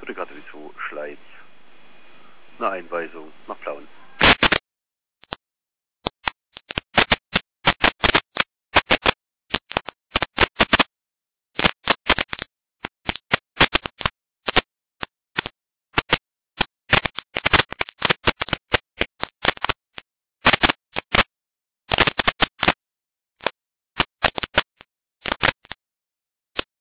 Karte die 2 Schleiz. Eine Einweisung nach Plauen.